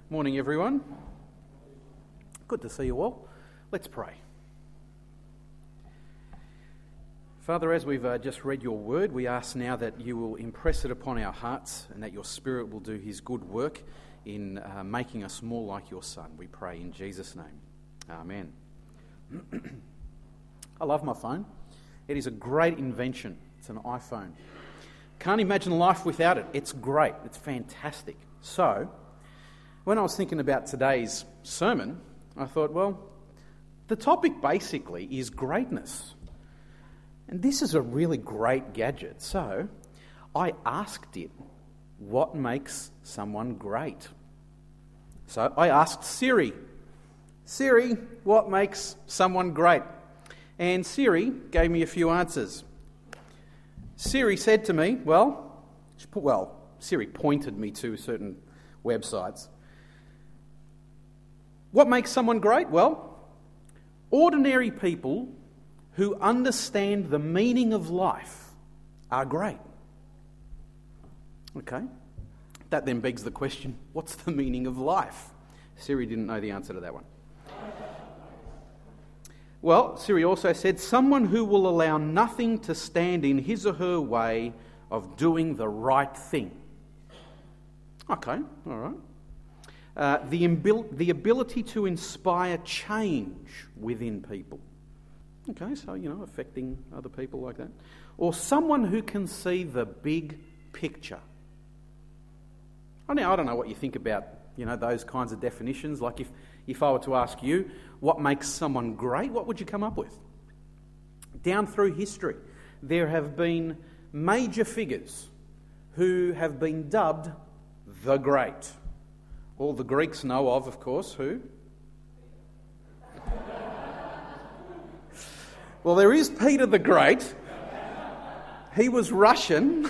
Morning, everyone. Good to see you all. Let's pray. Father, as we've just read your word, we ask now that you will impress it upon our hearts and that your Spirit will do his good work in making us more like your Son. We pray in Jesus' name. Amen. I love my phone. It is a great invention. It's an iPhone. Can't imagine life without it. It's great. It's fantastic. So, when I was thinking about today's sermon, I thought, well, the topic basically is greatness. And this is a really great gadget. So, I asked it, what makes someone great? So, I asked Siri, what makes someone great? And Siri gave me a few answers. Siri said to me, Siri pointed me to certain websites. What makes someone great? Well, ordinary people who understand the meaning of life are great. Okay, that then begs the question, what's the meaning of life? Siri didn't know the answer to that one. Well, Siri also said, someone who will allow nothing to stand in his or her way of doing the right thing. Okay, all right. The ability to inspire change within people. Okay, so, affecting other people like that. Or someone who can see the big picture. Now, I don't know what you think about, those kinds of definitions. Like if I were to ask you, what makes someone great, what would you come up with? Down through history, there have been major figures who have been dubbed the Great. All the Greeks know of course, who? Well, there is Peter the Great. He was Russian.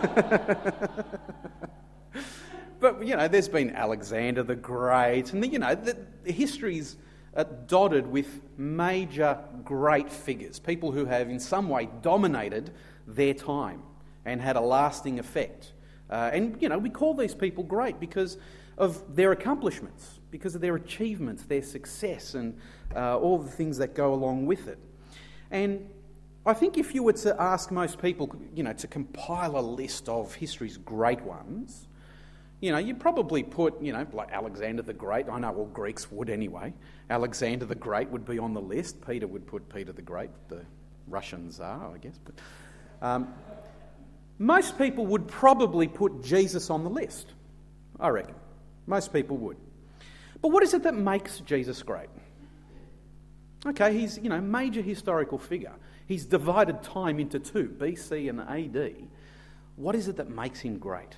But, there's been Alexander the Great. And, the history's dotted with major great figures. People who have in some way dominated their time and had a lasting effect. We call these people great because of their accomplishments, because of their achievements, their success, and all the things that go along with it. And I think if you were to ask most people, to compile a list of history's great ones, you'd probably put, like Alexander the Great. I know all Greeks would anyway. Alexander the Great would be on the list. Peter would put Peter the Great, the Russian Tsar, I guess. But most people would probably put Jesus on the list, I reckon. Most people would. But what is it that makes Jesus great? Okay, he's, major historical figure. He's divided time into two, BC and AD. What is it that makes him great?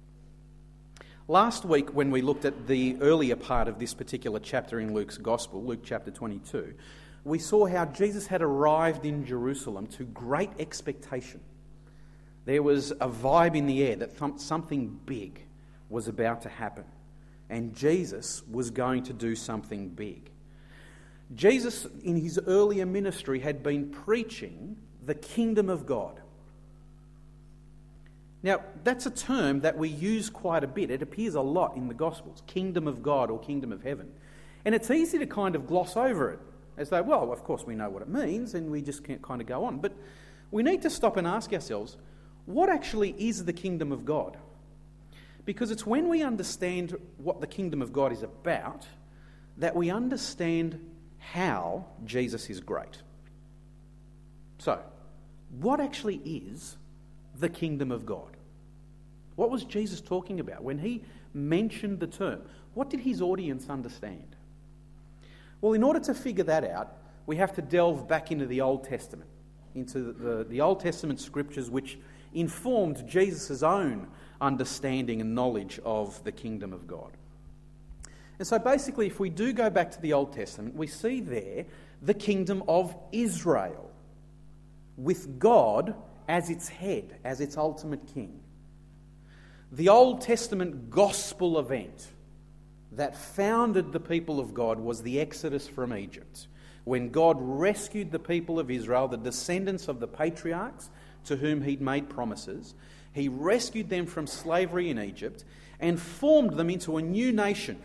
Last week, when we looked at the earlier part of this particular chapter in Luke's Gospel, Luke chapter 22, we saw how Jesus had arrived in Jerusalem to great expectation. There was a vibe in the air that something big was about to happen. And Jesus was going to do something big. Jesus, in his earlier ministry, had been preaching the kingdom of God. Now, that's a term that we use quite a bit. It appears a lot in the Gospels, kingdom of God or kingdom of heaven. And it's easy to kind of gloss over it, as though, well, of course we know what it means and we just can't kind of go on. But we need to stop and ask ourselves, what actually is the kingdom of God? Because it's when we understand what the kingdom of God is about that we understand how Jesus is great. So, what actually is the kingdom of God? What was Jesus talking about when he mentioned the term? What did his audience understand? Well, in order to figure that out, we have to delve back into the Old Testament, into the Old Testament scriptures which informed Jesus' own understanding and knowledge of the kingdom of God. And so basically, if we do go back to the Old Testament, we see there the kingdom of Israel, with God as its head, as its ultimate king. The Old Testament gospel event that founded the people of God was the Exodus from Egypt, when God rescued the people of Israel, the descendants of the patriarchs to whom he'd made promises. He rescued them from slavery in Egypt and formed them into a new nation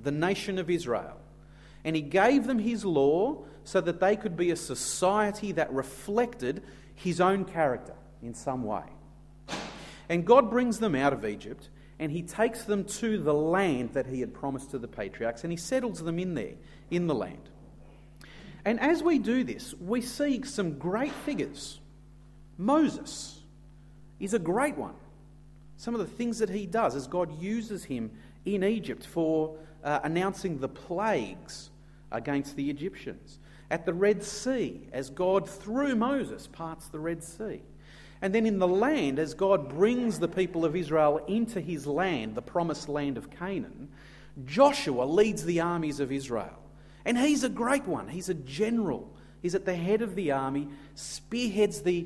the nation of Israel. And he gave them his law so that they could be a society that reflected his own character in some way. And God brings them out of Egypt, and he takes them to the land that he had promised to the patriarchs, and he settles them in there, in the land. And as we do this, we see some great figures. Moses is a great one. Some of the things that he does as God uses him in Egypt for announcing the plagues against the Egyptians. At the Red Sea, as God, through Moses, parts the Red Sea. And then in the land, as God brings the people of Israel into his land, the promised land of Canaan, Joshua leads the armies of Israel. And he's a great one. He's a general. He's at the head of the army, spearheads the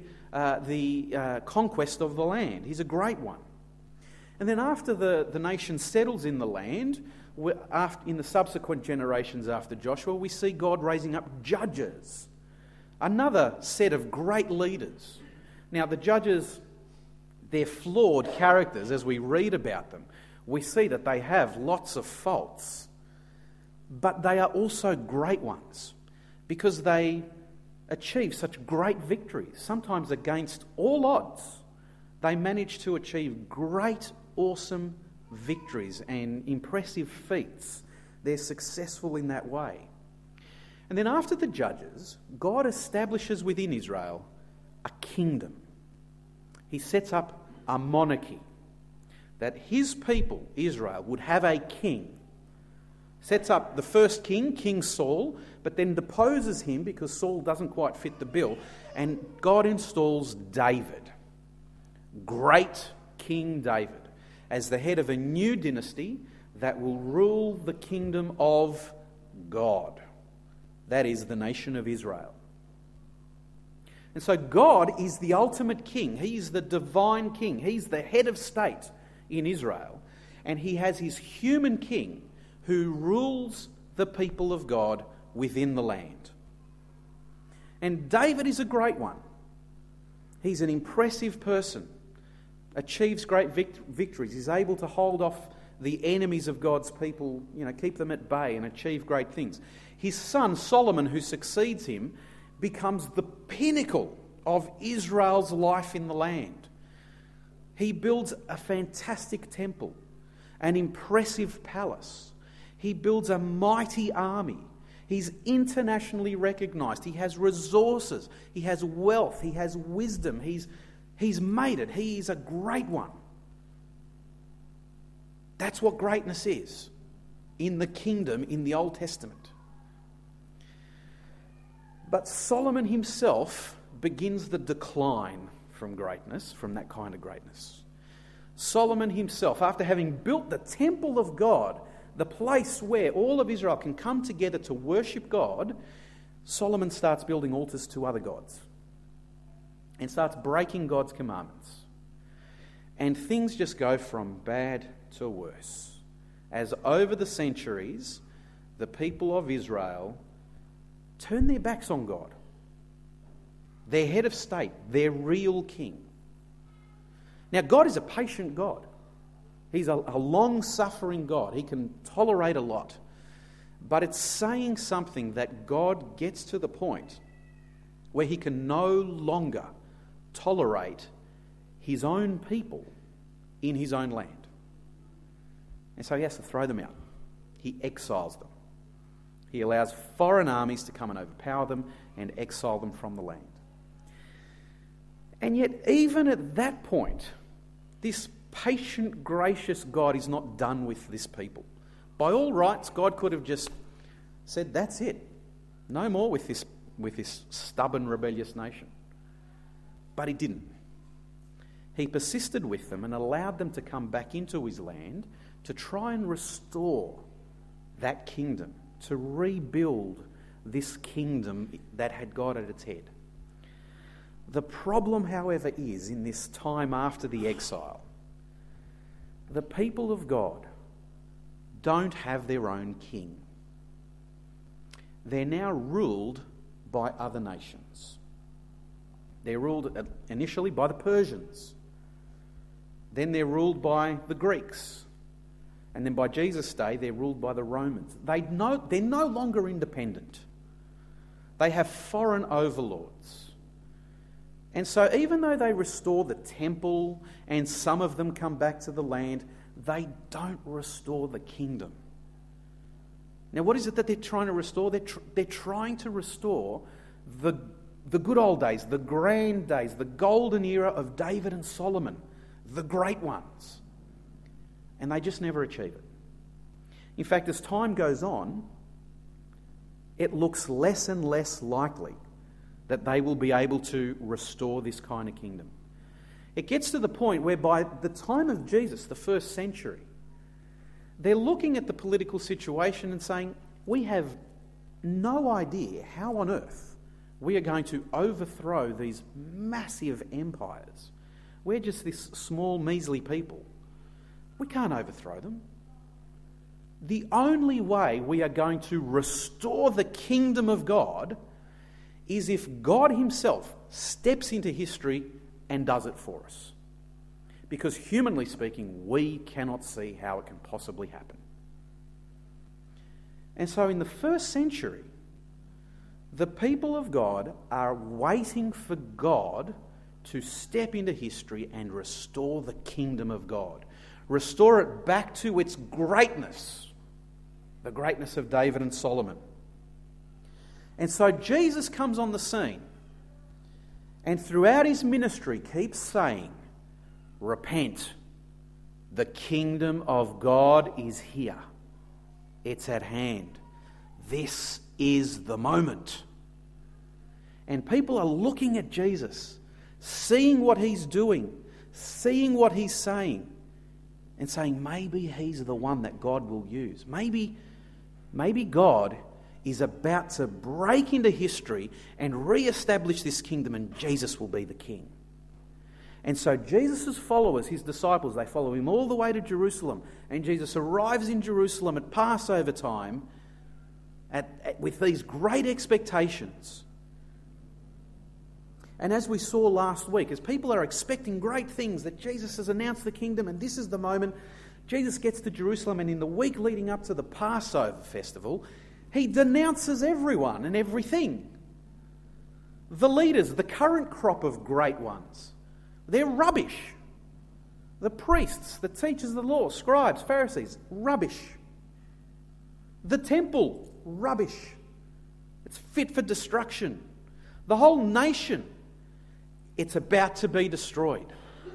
conquest of the land. He's a great one. And then after the nation settles in the land, in the subsequent generations after Joshua, we see God raising up judges, another set of great leaders. Now, the judges, they're flawed characters as we read about them. We see that they have lots of faults, but they are also great ones because they achieve such great victories, sometimes against all odds. They manage to achieve great, awesome victories and impressive feats. They're successful in that way. And then after the judges, God establishes within Israel a kingdom. He sets up a monarchy, that his people, Israel, would have a king. Sets up the first king, King Saul, but then deposes him because Saul doesn't quite fit the bill, and God installs David, great King David, as the head of a new dynasty that will rule the kingdom of God. That is the nation of Israel. And so God is the ultimate king. He is the divine king. He's the head of state in Israel. And he has his human king who rules the people of God within the land. And David is a great one. He's an impressive person, achieves great victories. He's able to hold off the enemies of God's people, keep them at bay and achieve great things. His son Solomon, who succeeds him, becomes the pinnacle of Israel's life in the land. He builds a fantastic temple, an impressive palace. He builds a mighty army. He's internationally recognised. He has resources. He has wealth. He has wisdom. He's made it. He is a great one. That's what greatness is in the kingdom in the Old Testament. But Solomon himself begins the decline from greatness, from that kind of greatness. Solomon himself, after having built the temple of God, the place where all of Israel can come together to worship God, Solomon starts building altars to other gods and starts breaking God's commandments. And things just go from bad to worse, as over the centuries, the people of Israel turn their backs on God, their head of state, their real king. Now, God is a patient God. He's a long-suffering God. He can tolerate a lot. But it's saying something that God gets to the point where he can no longer tolerate his own people in his own land. And so he has to throw them out. He exiles them. He allows foreign armies to come and overpower them and exile them from the land. And yet, even at that point, this patient, gracious God is not done with this people. By all rights, God could have just said, that's it. No more with this stubborn, rebellious nation. But he didn't. He persisted with them and allowed them to come back into his land to try and restore that kingdom, to rebuild this kingdom that had God at its head. The problem, however, is in this time after the exile, the people of God don't have their own king. They're now ruled by other nations. They're ruled initially by the Persians. Then they're ruled by the Greeks. And then by Jesus' day, they're ruled by the Romans. They're no longer independent. They have foreign overlords. And so even though they restore the temple and some of them come back to the land, they don't restore the kingdom. Now, what is it that they're trying to restore? They're trying to restore the good old days, the grand days, the golden era of David and Solomon, the great ones. And they just never achieve it. In fact, as time goes on, it looks less and less likely that they will be able to restore this kind of kingdom. It gets to the point where by the time of Jesus, the first century, they're looking at the political situation and saying, we have no idea how on earth we are going to overthrow these massive empires. We're just this small, measly people. We can't overthrow them. The only way we are going to restore the kingdom of God is if God himself steps into history and does it for us. Because humanly speaking, we cannot see how it can possibly happen. And so in the first century, the people of God are waiting for God to step into history and restore the kingdom of God. Restore it back to its greatness, the greatness of David and Solomon. And so Jesus comes on the scene and throughout his ministry keeps saying, repent, the kingdom of God is here. It's at hand. This is the moment. And people are looking at Jesus, seeing what he's doing, seeing what he's saying, and saying, maybe he's the one that God will use. Maybe God is about to break into history and re-establish this kingdom, and Jesus will be the king. And so Jesus' followers, his disciples, they follow him all the way to Jerusalem. And Jesus arrives in Jerusalem at Passover time with these great expectations. And as we saw last week, as people are expecting great things, that Jesus has announced the kingdom and this is the moment, Jesus gets to Jerusalem, and in the week leading up to the Passover festival, he denounces everyone and everything. The leaders, the current crop of great ones, they're rubbish. The priests, the teachers of the law, scribes, Pharisees, rubbish. The temple, rubbish. It's fit for destruction. The whole nation, it's about to be destroyed.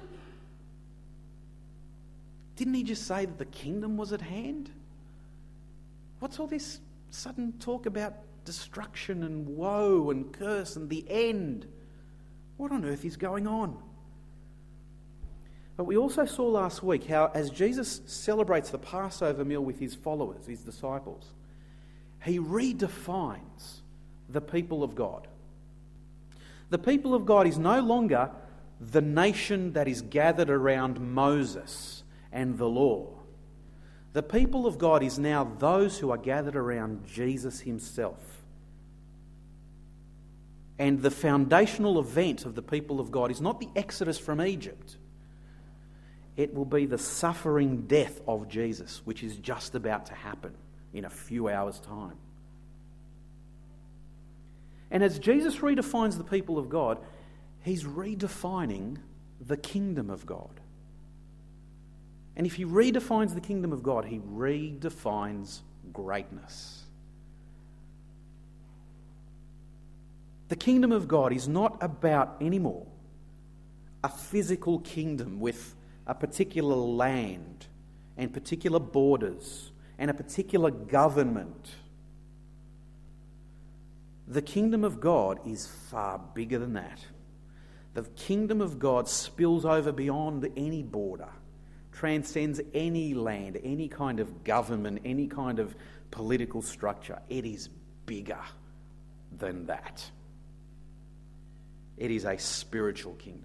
Didn't he just say that the kingdom was at hand? What's all this sudden talk about destruction and woe and curse and the end? What on earth is going on? But we also saw last week how as Jesus celebrates the Passover meal with his followers, his disciples, he redefines the people of God. The people of God is no longer the nation that is gathered around Moses and the law. The people of God is now those who are gathered around Jesus himself. And the foundational event of the people of God is not the exodus from Egypt. It will be the suffering death of Jesus, which is just about to happen in a few hours' time. And as Jesus redefines the people of God, he's redefining the kingdom of God. And if he redefines the kingdom of God, he redefines greatness. The kingdom of God is not about anymore a physical kingdom with a particular land and particular borders and a particular government. The kingdom of God is far bigger than that. The kingdom of God spills over beyond any border, transcends any land, any kind of government, any kind of political structure. It is bigger than that. It is a spiritual kingdom.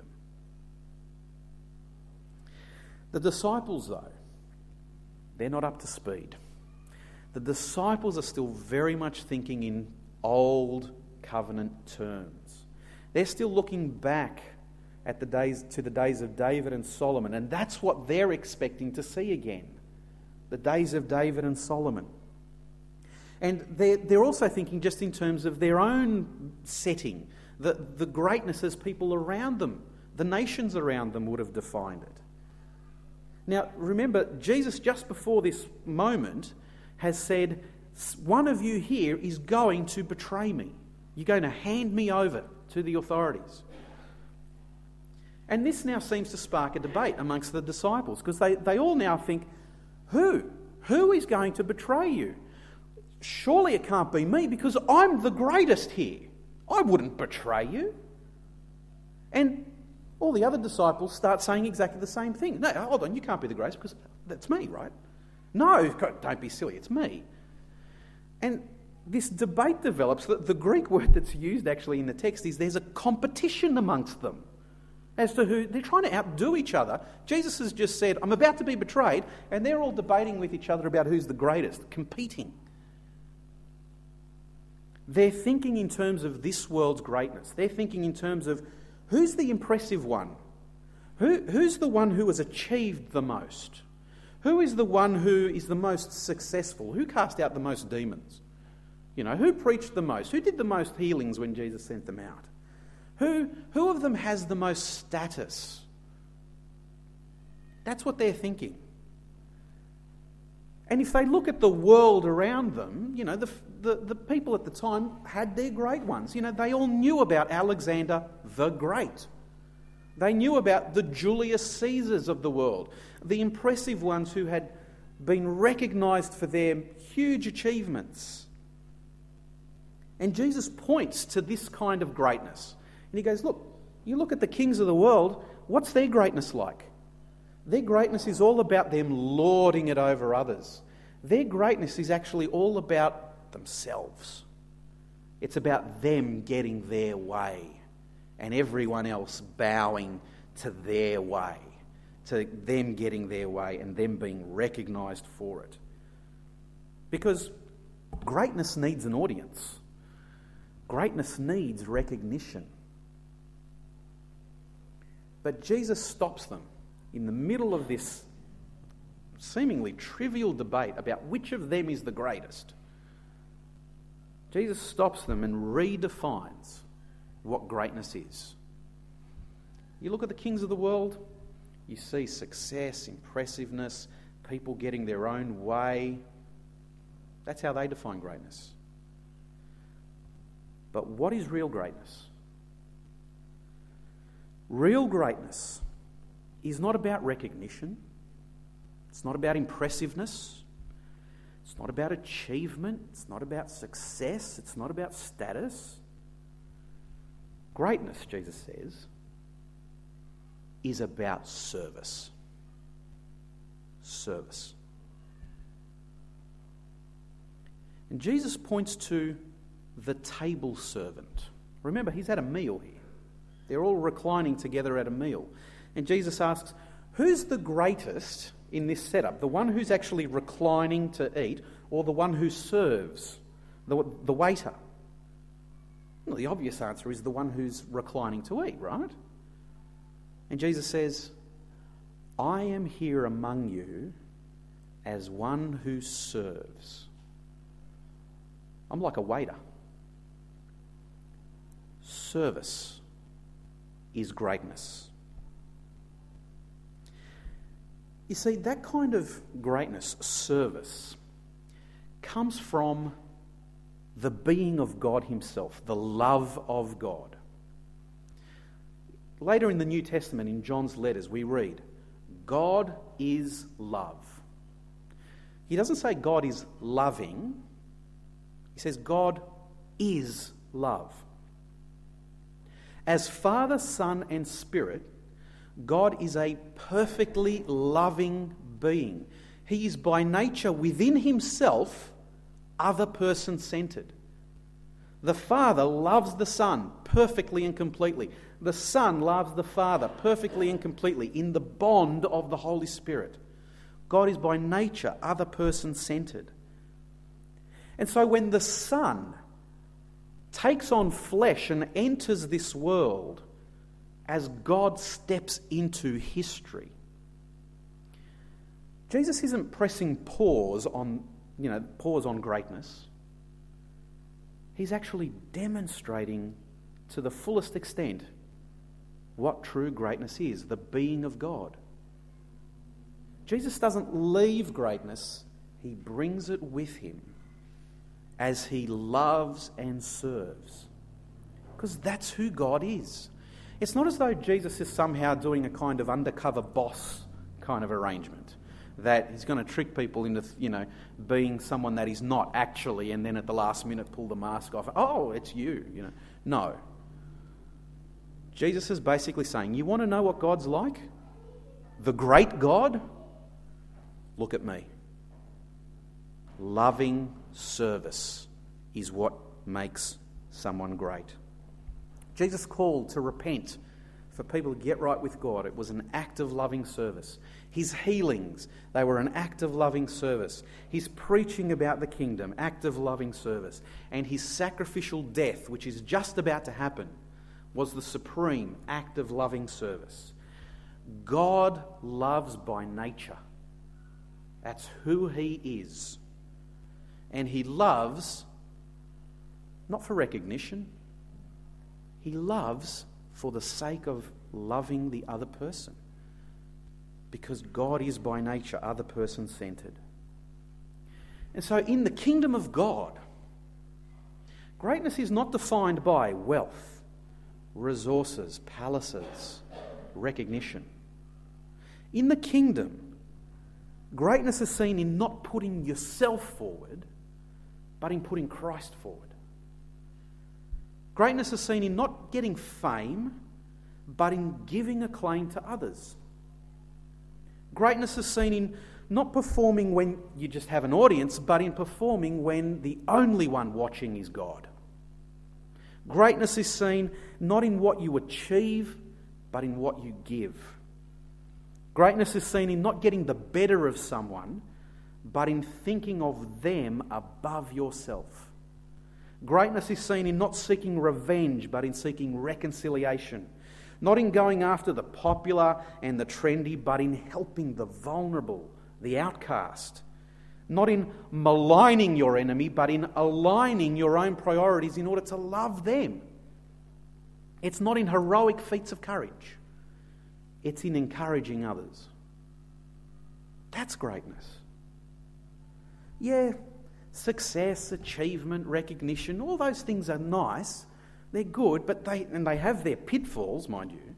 The disciples, though, they're not up to speed. The disciples are still very much thinking in old covenant terms. They're still looking back at the days of David and Solomon, and that's what they're expecting to see again. the days of David and Solomon. And they're also thinking just in terms of their own setting, the greatnesses people around them, the nations around them would have defined it. Now, remember, Jesus, just before this moment, has said, one of you here is going to betray me. You're going to hand me over to the authorities. And this now seems to spark a debate amongst the disciples, because they all now think, who? Who is going to betray you? Surely it can't be me, because I'm the greatest here. I wouldn't betray you. And all the other disciples start saying exactly the same thing. No, hold on, you can't be the greatest because that's me, right? No, don't be silly, it's me. And this debate develops. The Greek word that's used actually in the text is there's a competition amongst them as to who. They're trying to outdo each other. Jesus has just said, I'm about to be betrayed, and they're all debating with each other about who's the greatest, competing. They're thinking in terms of this world's greatness. They're thinking in terms of who's the impressive one? Who's the one who has achieved the most? Who is the one who is the most successful? Who cast out the most demons? You know, who preached the most? Who did the most healings when Jesus sent them out? Who of them has the most status? That's what they're thinking. And if they look at the world around them, you know, the people at the time had their great ones. You know, they all knew about Alexander the Great. They knew about the Julius Caesars of the world, the impressive ones who had been recognised for their huge achievements. And Jesus points to this kind of greatness. And he goes, look, you look at the kings of the world, what's their greatness like? Their greatness is all about them lording it over others. Their greatness is actually all about themselves. It's about them getting their way and everyone else bowing to their way, to them getting their way and them being recognised for it. Because greatness needs an audience. Greatness needs recognition. But Jesus stops them in the middle of this seemingly trivial debate about which of them is the greatest. Jesus stops them and redefines what greatness is. You look at the kings of the world, you see success, impressiveness, people getting their own way. That's how they define greatness. But what is real greatness? Real greatness is not about recognition. It's not about impressiveness. It's not about achievement. It's not about success. It's not about status. Greatness, Jesus says, is about service. Service. And Jesus points to the table servant. Remember, he's at a meal here. They're all reclining together at a meal. And Jesus asks, who's the greatest in this setup? The one who's actually reclining to eat, or the one who serves, the waiter? Well, the obvious answer is the one who's reclining to eat, right? And Jesus says, I am here among you as one who serves. I'm like a waiter. Service is greatness. You see, that kind of greatness, service, comes from the being of God himself, the love of God. Later in the New Testament, in John's letters, we read, God is love. He doesn't say God is loving. He says God is love. As Father, Son, and Spirit, God is a perfectly loving being. He is by nature within himself other person-centred. The Father loves the Son perfectly and completely. The Son loves the Father perfectly and completely in the bond of the Holy Spirit. God is by nature other person-centred. And so when the Son takes on flesh and enters this world as God steps into history, Jesus isn't pressing pause on greatness. He's actually demonstrating to the fullest extent what true greatness is, the being of God. Jesus doesn't leave greatness, he brings it with him as he loves and serves. Because that's who God is. It's not as though Jesus is somehow doing a kind of undercover boss kind of arrangement, that he's going to trick people into, being someone that he's not actually, and then at the last minute pull the mask off. Oh, it's you, No. Jesus is basically saying, you want to know what God's like? The great God? Look at me. Loving service is what makes someone great. Jesus called to repent, for people to get right with God. It was an act of loving service. His healings, they were an act of loving service. His preaching about the kingdom, act of loving service. And his sacrificial death, which is just about to happen, was the supreme act of loving service. God loves by nature. That's who he is. And he loves not for recognition. He loves for the sake of loving the other person. Because God is by nature other person centered. And so in the kingdom of God, greatness is not defined by wealth, resources, palaces, recognition. In the kingdom, greatness is seen in not putting yourself forward, but in putting Christ forward. Greatness is seen in not getting fame, but in giving acclaim to others. Greatness is seen in not performing when you just have an audience, but in performing when the only one watching is God. Greatness is seen not in what you achieve, but in what you give. Greatness is seen in not getting the better of someone, but in thinking of them above yourself. Greatness is seen in not seeking revenge, but in seeking reconciliation. Not in going after the popular and the trendy, but in helping the vulnerable, the outcast. Not in maligning your enemy, but in aligning your own priorities in order to love them. It's not in heroic feats of courage. It's in encouraging others. That's greatness. Yeah, success, achievement, recognition, all those things are nice. They're good, but they have their pitfalls, mind you.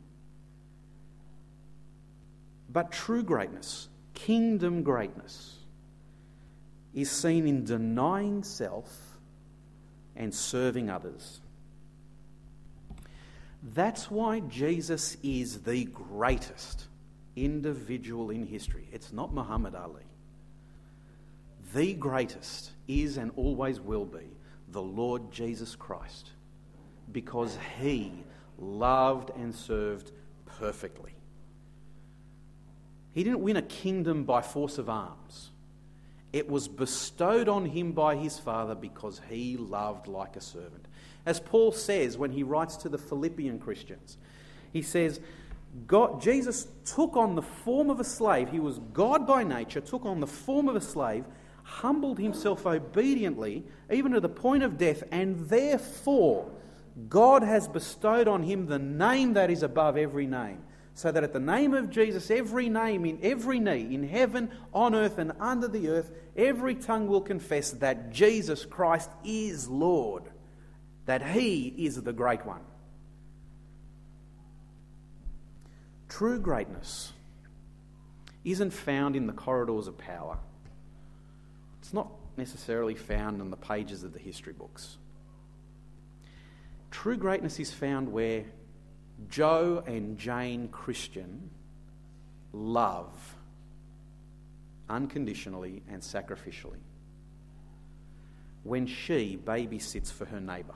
But true greatness, kingdom greatness, is seen in denying self and serving others. That's why Jesus is the greatest individual in history. It's not Muhammad Ali. The greatest is and always will be the Lord Jesus Christ, because he loved and served perfectly. He didn't win a kingdom by force of arms. It was bestowed on him by his Father because he loved like a servant. As Paul says when he writes to the Philippian Christians, he says, Jesus took on the form of a slave. He was God by nature, took on the form of a slave, humbled himself obediently, even to the point of death, and therefore God has bestowed on him the name that is above every name, so that at the name of Jesus, every name in every knee, in heaven, on earth, and under the earth, every tongue will confess that Jesus Christ is Lord, that he is the great one. True greatness isn't found in the corridors of power. It's not necessarily found in the pages of the history books. True greatness is found where Joe and Jane Christian love unconditionally and sacrificially. When she babysits for her neighbour.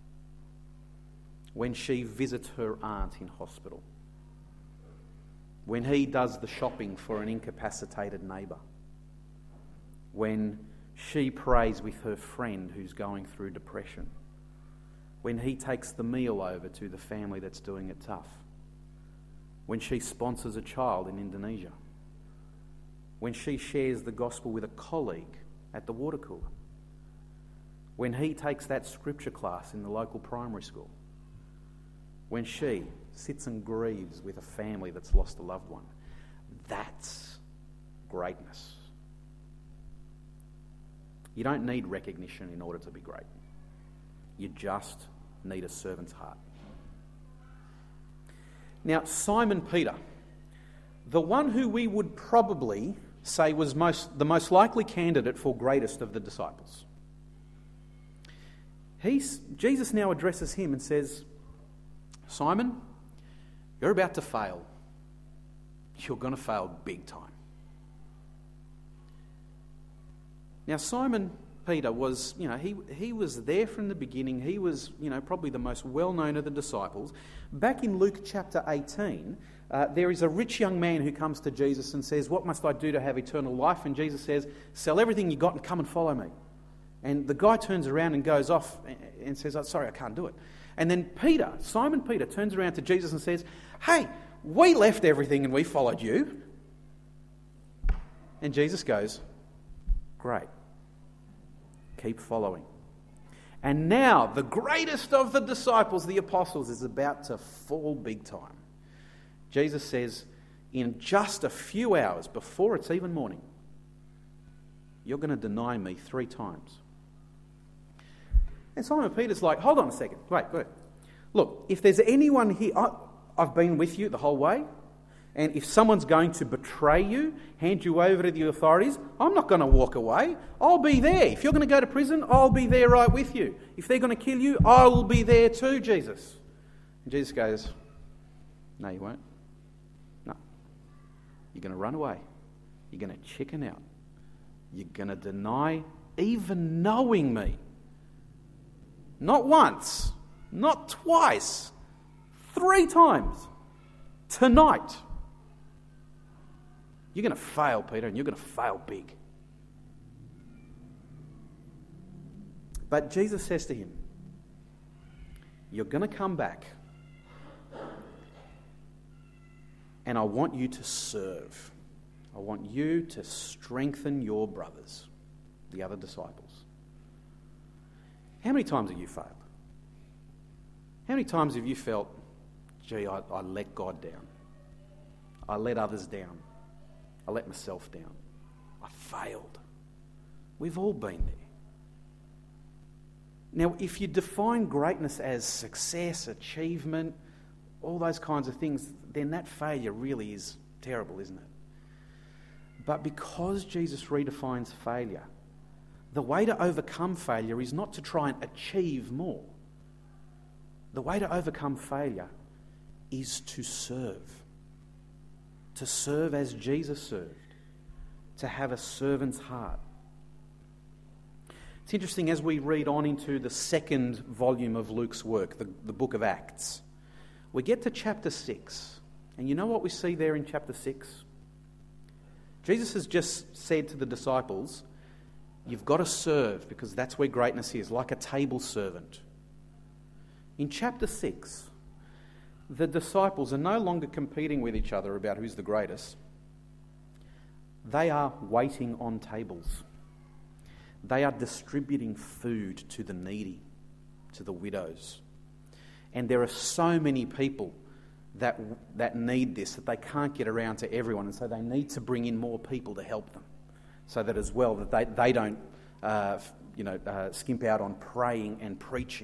When she visits her aunt in hospital. When he does the shopping for an incapacitated neighbour. When she prays with her friend who's going through depression. When he takes the meal over to the family that's doing it tough. When she sponsors a child in Indonesia. when she shares the gospel with a colleague at the water cooler, when he takes that scripture class in the local primary school, when she sits and grieves with a family that's lost a loved one. That's greatness. You don't need recognition in order to be great. You just need a servant's heart. Now, Simon Peter, the one who we would probably say was the most likely candidate for greatest of the disciples. Jesus now addresses him and says, Simon, you're about to fail. You're going to fail big time. Now, Simon Peter was, he was there from the beginning. He was, probably the most well-known of the disciples. Back in Luke chapter 18, there is a rich young man who comes to Jesus and says, what must I do to have eternal life? And Jesus says, sell everything you got and come and follow me. And the guy turns around and goes off and says, oh, sorry, I can't do it. And then Simon Peter, turns around to Jesus and says, hey, we left everything and we followed you. And Jesus goes, great. Keep following. And now the greatest of the disciples, the apostles, is about to fall big time. Jesus says, in just a few hours before it's even morning, you're going to deny me 3 times. And Simon Peter's like, hold on a second. Wait. Look, if there's anyone here, I've been with you the whole way. And if someone's going to betray you, hand you over to the authorities, I'm not going to walk away. I'll be there. If you're going to go to prison, I'll be there right with you. If they're going to kill you, I will be there too, Jesus. And Jesus goes, no, you won't. No. You're going to run away. You're going to chicken out. You're going to deny even knowing me. Not once, not twice, 3 times. Tonight. You're going to fail, Peter, and you're going to fail big. But Jesus says to him, you're going to come back, and I want you to serve. I want you to strengthen your brothers, the other disciples. How many times have you failed? How many times have you felt, gee, I let God down. I let others down. I let myself down. I failed. We've all been there. Now, if you define greatness as success, achievement, all those kinds of things, then that failure really is terrible, isn't it? But because Jesus redefines failure, the way to overcome failure is not to try and achieve more. The way to overcome failure is to serve. To serve as Jesus served. To have a servant's heart. It's interesting as we read on into the 2nd volume of Luke's work, the book of Acts. We get to chapter 6. And you know what we see there in chapter 6? Jesus has just said to the disciples, you've got to serve because that's where greatness is, like a table servant. In chapter 6, the disciples are no longer competing with each other about who's the greatest. They are waiting on tables. They are distributing food to the needy, to the widows. And there are so many people that need this that they can't get around to everyone, and so they need to bring in more people to help them, so that as well that they don't skimp out on praying and preaching.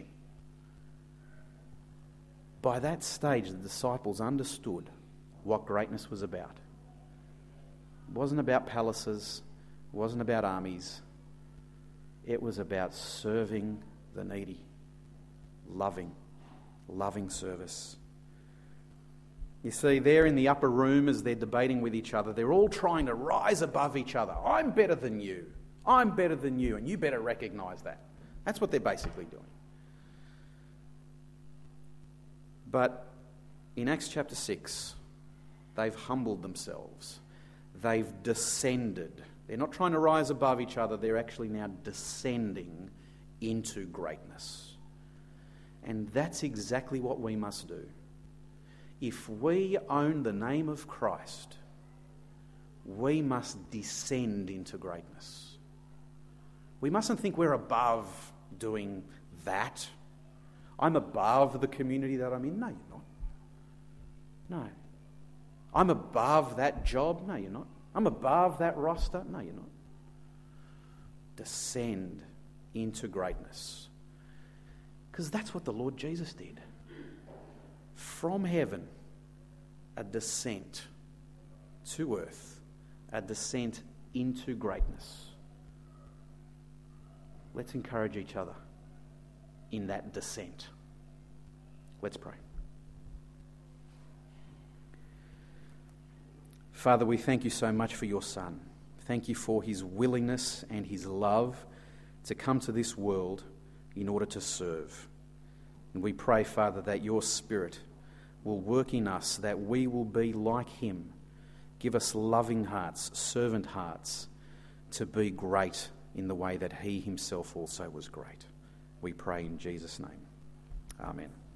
By that stage, the disciples understood what greatness was about. It wasn't about palaces. It wasn't about armies. It was about serving the needy. Loving service. You see, they're in the upper room as they're debating with each other. They're all trying to rise above each other. I'm better than you. I'm better than you, and you better recognise that. That's what they're basically doing. But in Acts chapter 6, they've humbled themselves. They've descended. They're not trying to rise above each other. They're actually now descending into greatness. And that's exactly what we must do. If we own the name of Christ, we must descend into greatness. We mustn't think we're above doing that. I'm above the community that I'm in. No, you're not. No. I'm above that job. No, you're not. I'm above that roster. No, you're not. Descend into greatness. Because that's what the Lord Jesus did. From heaven, a descent to earth, a descent into greatness. Let's encourage each other in that descent. Let's pray. Father, we thank you so much for your Son. Thank you for his willingness and his love to come to this world in order to serve. And we pray, Father, that your Spirit will work in us, that we will be like him. Give us loving hearts, servant hearts, to be great in the way that he himself also was great. We pray in Jesus' name. Amen.